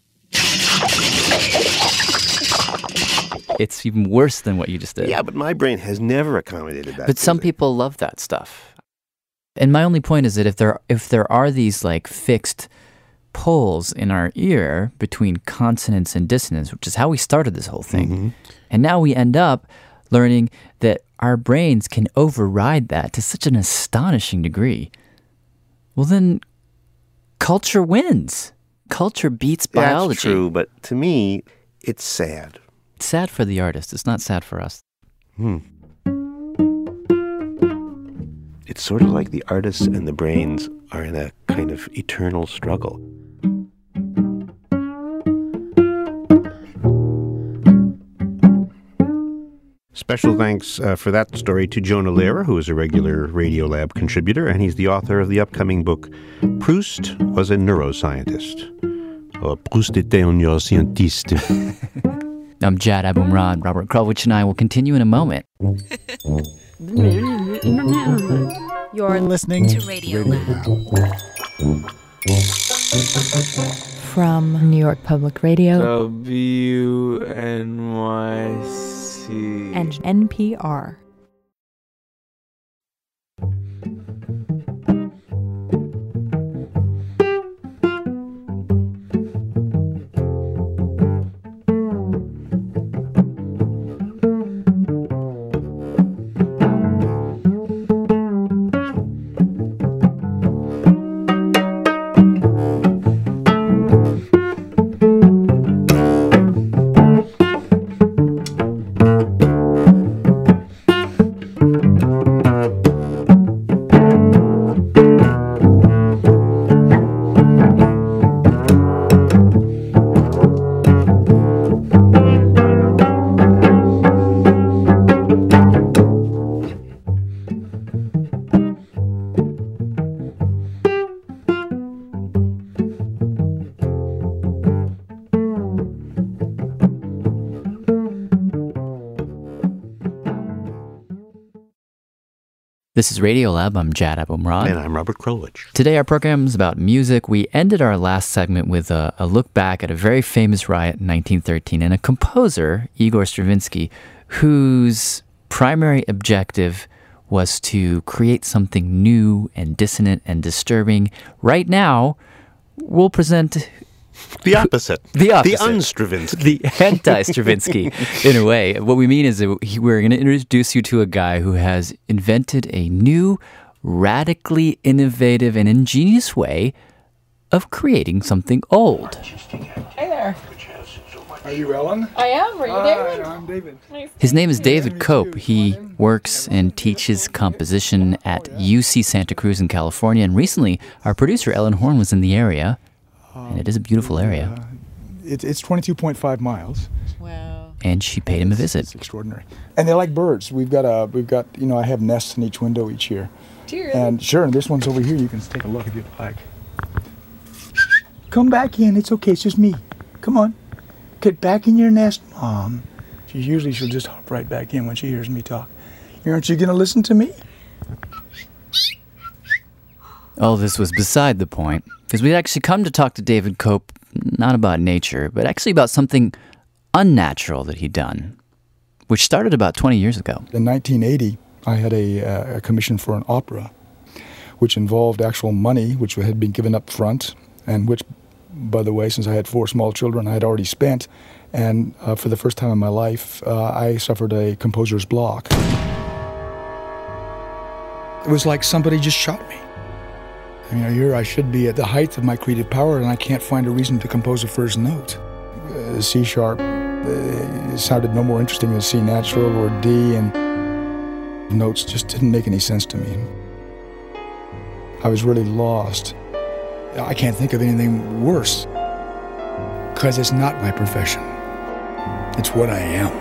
It's even worse than what you just did. Yeah, but my brain has never accommodated that. But some people love that stuff. And my only point is that if there are these like fixed poles in our ear between consonance and dissonance, which is how we started this whole thing, and now we end up learning that our brains can override that to such an astonishing degree, well then culture wins. Culture beats biology. That's true, but to me, it's sad. It's sad for the artist. It's not sad for us. It's sort of like the artists and the brains are in a kind of eternal struggle. Special thanks for that story to Jonah Lehrer, who is a regular Radiolab contributor, and he's the author of the upcoming book, Proust Was a Neuroscientist. Or Proust était un neuroscientiste. I'm Jad Abumrad. Robert Krulwich and I will continue in a moment. You're listening to Radiolab. From New York Public Radio, WNYC, and NPR. This is Radiolab. I'm Jad Abumrad. And I'm Robert Krulwich. Today our program is about music. We ended our last segment with a look back at a very famous riot in 1913 and a composer, Igor Stravinsky, whose primary objective was to create something new and dissonant and disturbing. Right now, we'll present... The opposite. The opposite. The un-Stravinsky. The anti-Stravinsky, in a way. What we mean is that we're going to introduce you to a guy who has invented a new, radically innovative and ingenious way of creating something old. Hey there. Are you Ellen? I am. Are you David? I'm David. Nice. His name is David Cope. He works and teaches composition at UC Santa Cruz in California. And recently, our producer, Ellen Horn, was in the area. And it is a beautiful area. It's 22.5 miles. Wow. And she paid him a visit. It's extraordinary. And they like birds. We've got I have nests in each window each year. Do you really? And sure, and this one's over here. You can take a look if you'd like. Come back in. It's okay. It's just me. Come on. Get back in your nest, Mom. She'll just hop right back in when she hears me talk. Aren't you going to listen to me? All this was beside the point, because we'd actually come to talk to David Cope, not about nature, but actually about something unnatural that he'd done, which started about 20 years ago. In 1980, I had a commission for an opera, which involved actual money, which had been given up front, and which, by the way, since I had 4 small children, I had already spent. And for the first time in my life, I suffered a composer's block. It was like somebody just shot me. I mean, here I should be at the height of my creative power, and I can't find a reason to compose a first note. C sharp sounded no more interesting than C natural or D, and notes just didn't make any sense to me. I was really lost. I can't think of anything worse, because it's not my profession. It's what I am.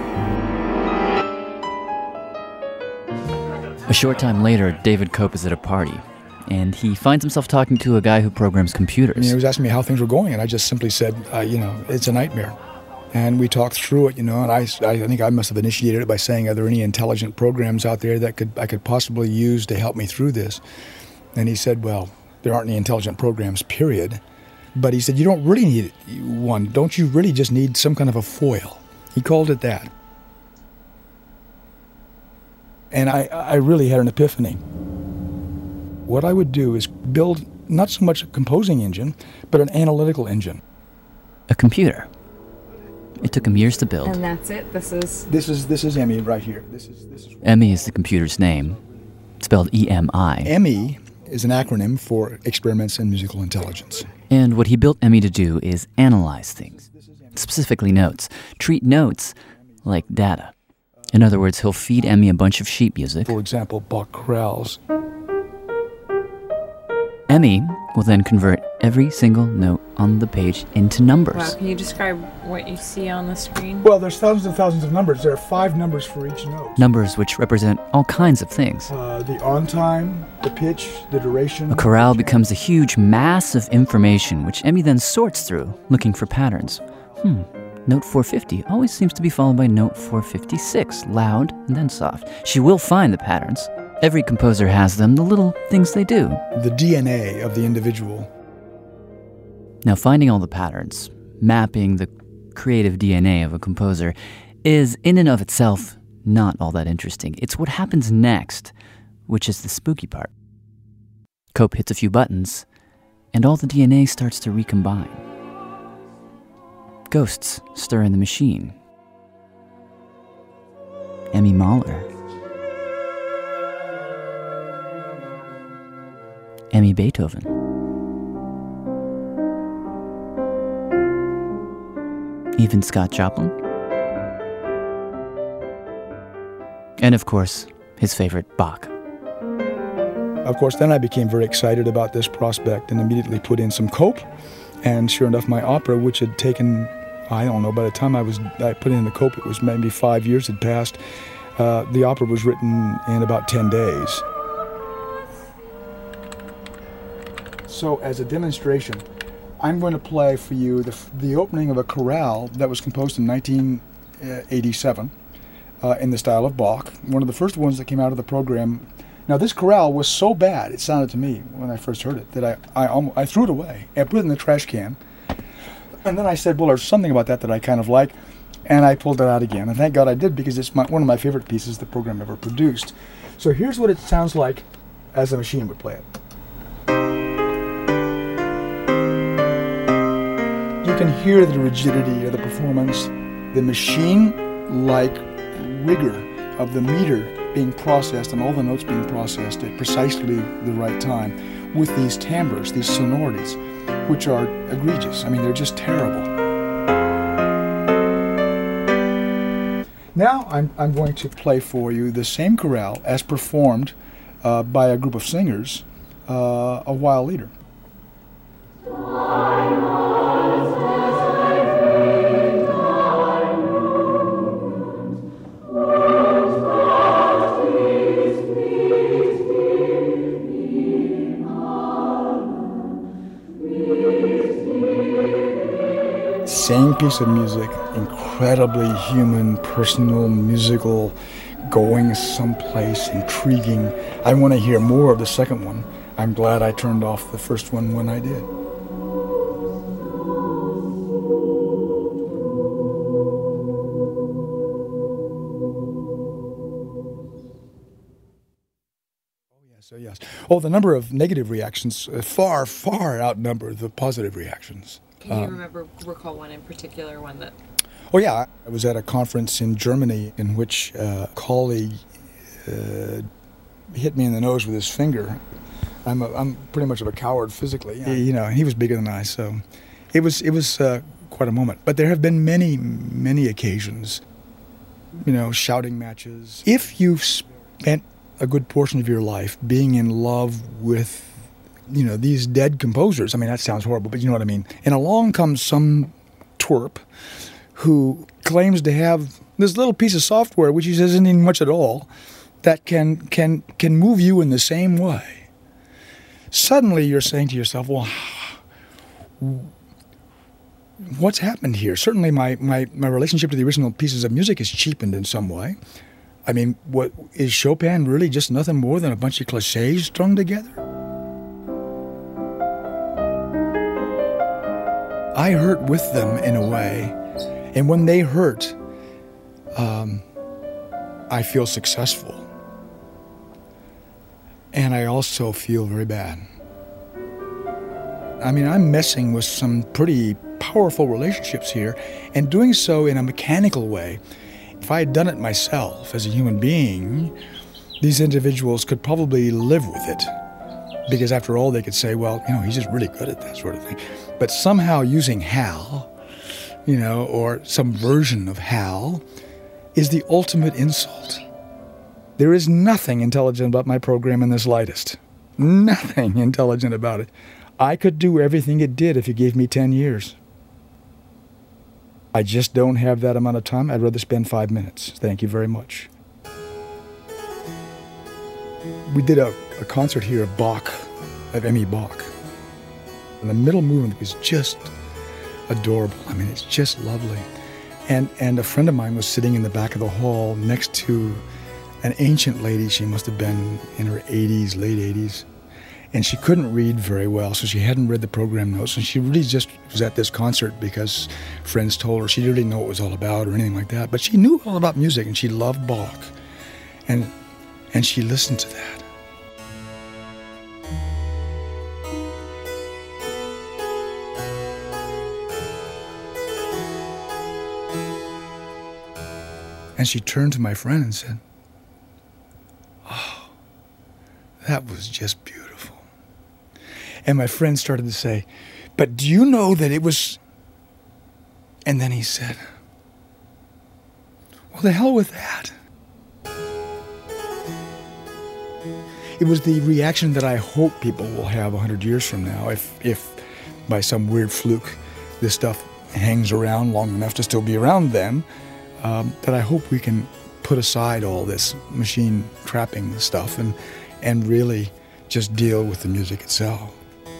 A short time later, David Cope is at a party, and he finds himself talking to a guy who programs computers. He was asking me how things were going, and I just simply said, it's a nightmare. And we talked through it, and I think I must have initiated it by saying, are there any intelligent programs out there that I could possibly use to help me through this? And he said, well, there aren't any intelligent programs, period. But he said, you don't really need one. Don't you really just need some kind of a foil? He called it that. And I really had an epiphany. What I would do is build not so much a composing engine, but an analytical engine. A computer. It took him years to build. And that's it? This is Emmy right here. This is Emmy is the computer's name, spelled E-M-I. Emmy is an acronym for Experiments in Musical Intelligence. And what he built Emmy to do is analyze things, specifically notes, treat notes like data. In other words, he'll feed Emmy a bunch of sheet music. For example, Bach chorales. Emmy will then convert every single note on the page into numbers. Wow, can you describe what you see on the screen? Well, there's thousands and thousands of numbers. There are 5 numbers for each note. Numbers which represent all kinds of things. The on time, the pitch, the duration. A chorale becomes a huge mass of information which Emmy then sorts through, looking for patterns. Note 450 always seems to be followed by note 456, loud and then soft. She will find the patterns. Every composer has them, the little things they do. The DNA of the individual. Now, finding all the patterns, mapping the creative DNA of a composer, is in and of itself not all that interesting. It's what happens next, which is the spooky part. Cope hits a few buttons, and all the DNA starts to recombine. Ghosts stir in the machine. Emmy Mahler. Emmy Beethoven. Even Scott Joplin. And of course, his favorite, Bach. Of course, then I became very excited about this prospect and immediately put in some Cope. And sure enough, my opera, which had taken, I don't know, by the time I put in the Cope, it was maybe 5 years had passed. The opera was written in about 10 days. So as a demonstration, I'm going to play for you the opening of a chorale that was composed in 1987 in the style of Bach. One of the first ones that came out of the program. Now this chorale was so bad, it sounded to me when I first heard it, that I threw it away. I put it in the trash can. And then I said, well, there's something about that I kind of like. And I pulled it out again. And thank God I did, because it's one of my favorite pieces the program ever produced. So here's what it sounds like as a machine would play it. You can hear the rigidity of the performance, the machine-like rigor of the meter being processed and all the notes being processed at precisely the right time with these timbres, these sonorities, which are egregious. I mean, they're just terrible. Now I'm going to play for you the same chorale as performed by a group of singers a while later. Same piece of music, incredibly human, personal, musical, going someplace, intriguing. I want to hear more of the second one. I'm glad I turned off the first one when I did. Oh, the number of negative reactions far, far outnumber the positive reactions. Can you recall one in particular, one that... Oh, yeah. I was at a conference in Germany in which a colleague hit me in the nose with his finger. I'm pretty much of a coward physically. Yeah. He was bigger than I, so it was quite a moment. But there have been many, many occasions, shouting matches. If you've spent a good portion of your life being in love with, these dead composers, I mean, that sounds horrible, but you know what I mean. And along comes some twerp who claims to have this little piece of software, which he says isn't even much at all, that can move you in the same way. Suddenly you're saying to yourself, well, what's happened here? Certainly my relationship to the original pieces of music is cheapened in some way. I mean, what is Chopin really just nothing more than a bunch of cliches strung together? I hurt with them in a way, and when they hurt, I feel successful. And I also feel very bad. I mean, I'm messing with some pretty powerful relationships here, and doing so in a mechanical way. If I had done it myself as a human being, these individuals could probably live with it. Because after all, they could say, well, he's just really good at that sort of thing. But somehow using Hal, or some version of Hal, is the ultimate insult. There is nothing intelligent about my program in the slightest. Nothing intelligent about it. I could do everything it did if you gave me 10 years. I just don't have that amount of time. I'd rather spend 5 minutes. Thank you very much. We did a concert here of Bach, of Emmy Bach. And the middle movement was just adorable. I mean, it's just lovely. And a friend of mine was sitting in the back of the hall next to an ancient lady. She must have been in her 80s, late 80s. And she couldn't read very well, so she hadn't read the program notes. And she really just was at this concert because friends told her. She didn't really know what it was all about or anything like that. But she knew all about music, and she loved Bach. And she listened to that. And she turned to my friend and said, "Oh, that was just beautiful." And my friend started to say, "But do you know that it was..." And then he said, "Well, the hell with that." It was the reaction that I hope people will have 100 years from now, if by some weird fluke this stuff hangs around long enough to still be around then, that I hope we can put aside all this machine trapping stuff and really just deal with the music itself.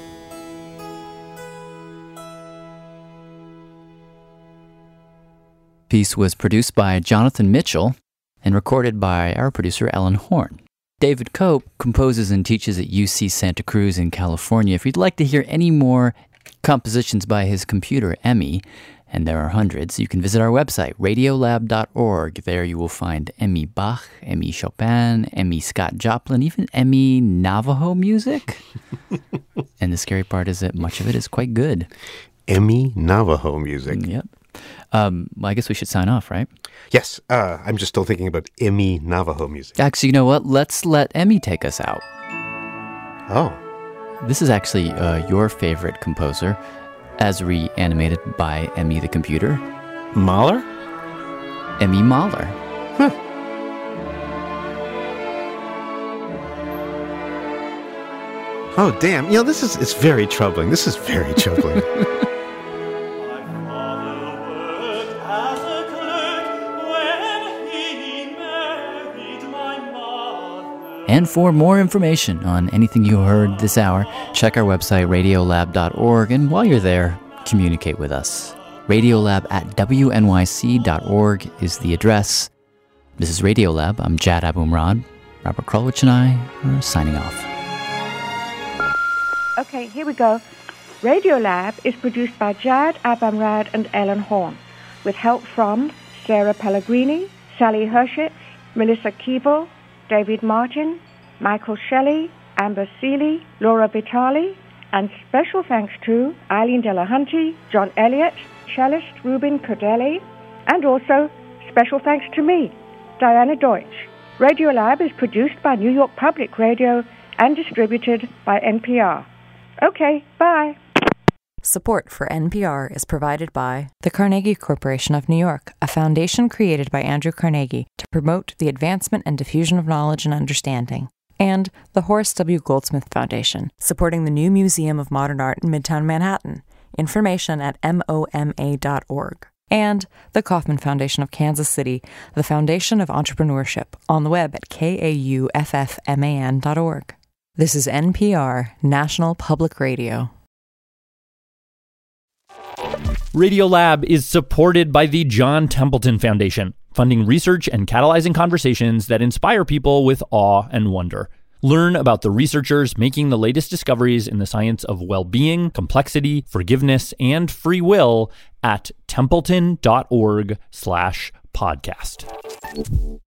Piece was produced by Jonathan Mitchell and recorded by our producer Ellen Horn. David Cope composes and teaches at UC Santa Cruz in California. If you'd like to hear any more compositions by his computer, Emmy, and there are hundreds, you can visit our website, radiolab.org. There you will find Emmy Bach, Emmy Chopin, Emmy Scott Joplin, even Emmy Navajo music. And the scary part is that much of it is quite good. Emmy Navajo music. Yep. Well, I guess we should sign off, right? Yes. I'm just still thinking about Emmy Navajo music. Actually, you know what? Let's let Emmy take us out. Oh. This is actually your favorite composer, as reanimated by Emmy the computer. Mahler? Emmy Mahler. Huh. Oh, damn. It's very troubling. This is very troubling. And for more information on anything you heard this hour, check our website, radiolab.org. And while you're there, communicate with us. Radiolab@wnyc.org is the address. This is Radiolab. I'm Jad Abumrad. Robert Krulwich and I are signing off. Okay, here we go. Radiolab is produced by Jad Abumrad and Ellen Horn, with help from Sarah Pellegrini, Sally Hershitz, Melissa Keeble, David Martin, Michael Shelley, Amber Seeley, Laura Vitali, and special thanks to Eileen Delahunty, John Elliott, cellist Ruben Cordelli, and also special thanks to me, Diana Deutsch. Radiolab is produced by New York Public Radio and distributed by NPR. Okay, bye. Support for NPR is provided by the Carnegie Corporation of New York, a foundation created by Andrew Carnegie to promote the advancement and diffusion of knowledge and understanding, and the Horace W. Goldsmith Foundation, supporting the new Museum of Modern Art in Midtown Manhattan. Information at MOMA.org. And the Kauffman Foundation of Kansas City, the foundation of entrepreneurship, on the web at KAUFFMAN.org. This is NPR, National Public Radio. Radiolab is supported by the John Templeton Foundation, funding research and catalyzing conversations that inspire people with awe and wonder. Learn about the researchers making the latest discoveries in the science of well-being, complexity, forgiveness, and free will at templeton.org/podcast.